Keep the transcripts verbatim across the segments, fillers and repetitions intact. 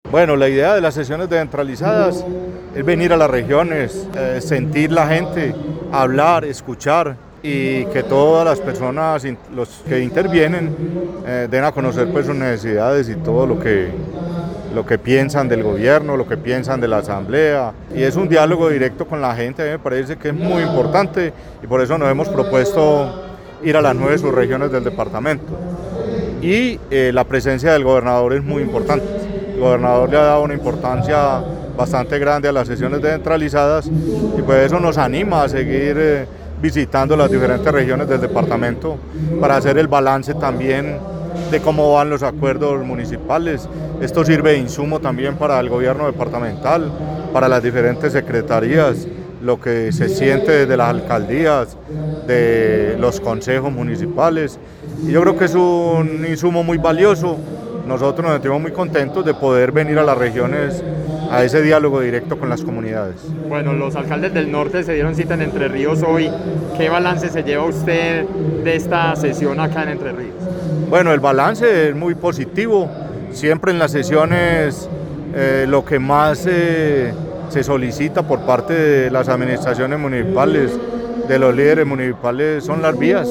Bueno, la idea de las sesiones descentralizadas es venir a las regiones, eh, sentir la gente, hablar, escuchar y que todas las personas, los que intervienen, eh, den a conocer pues sus necesidades y todo lo que, lo que piensan del gobierno, lo que piensan de la asamblea. Y es un diálogo directo con la gente, a mí me parece que es muy importante y por eso nos hemos propuesto ir a las nueve subregiones del departamento. Y eh, la presencia del gobernador es muy importante. El gobernador le ha dado una importancia bastante grande a las sesiones descentralizadas y pues eso nos anima a seguir eh, visitando las diferentes regiones del departamento para hacer el balance también de cómo van los acuerdos municipales. Esto sirve de insumo también para el gobierno departamental, para las diferentes secretarías, lo que se siente desde las alcaldías, de los consejos municipales. Y yo creo que es un insumo muy valioso. Nosotros nos sentimos muy contentos de poder venir a las regiones a ese diálogo directo con las comunidades. Bueno, los alcaldes del norte se dieron cita en Entre Ríos hoy. ¿Qué balance se lleva usted de esta sesión acá en Entre Ríos? Bueno, el balance es muy positivo. Siempre en las sesiones eh, lo que más eh, se solicita por parte de las administraciones municipales, de los líderes municipales, son las vías.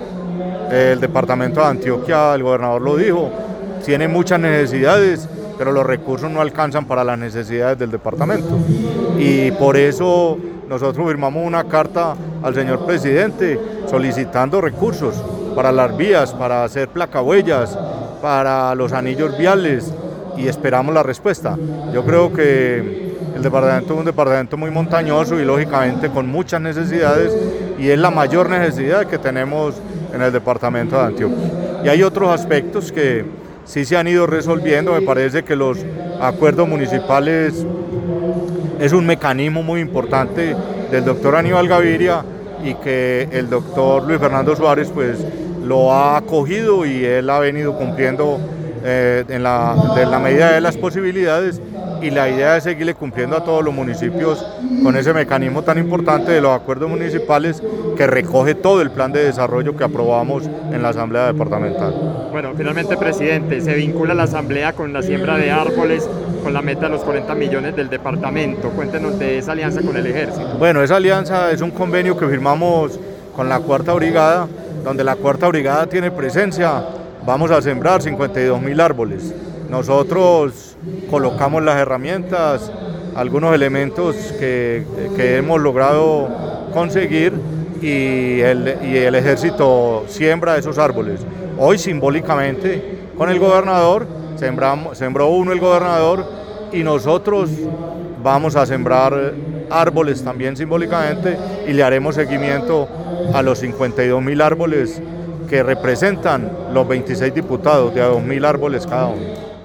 El departamento de Antioquia, el gobernador lo dijo, tiene muchas necesidades, pero los recursos no alcanzan para las necesidades del departamento. Y por eso nosotros firmamos una carta al señor presidente solicitando recursos para las vías, para hacer placahuellas, para los anillos viales y esperamos la respuesta. Yo creo que el departamento es un departamento muy montañoso y lógicamente con muchas necesidades y es la mayor necesidad que tenemos en el departamento de Antioquia. Y hay otros aspectos que sí se han ido resolviendo. Me parece que los acuerdos municipales es un mecanismo muy importante del doctor Aníbal Gaviria y que el doctor Luis Fernando Suárez pues lo ha acogido y él ha venido cumpliendo eh, en, la, en la medida de las posibilidades y la idea es seguirle cumpliendo a todos los municipios con ese mecanismo tan importante de los acuerdos municipales que recoge todo el plan de desarrollo que aprobamos en la Asamblea Departamental. Bueno, finalmente, presidente, se vincula la Asamblea con la siembra de árboles, con la meta de los cuarenta millones del departamento. Cuéntenos de esa alianza con el Ejército. Bueno, esa alianza es un convenio que firmamos con la Cuarta Brigada, donde la Cuarta Brigada tiene presencia. Vamos a sembrar cincuenta y dos mil árboles. Nosotros colocamos las herramientas, algunos elementos que, que hemos logrado conseguir y el, y el ejército siembra esos árboles. Hoy simbólicamente con el gobernador, sembramos, sembró uno el gobernador y nosotros vamos a sembrar árboles también simbólicamente y le haremos seguimiento a los cincuenta y dos mil árboles que representan los veintiséis diputados de a dos mil árboles cada uno.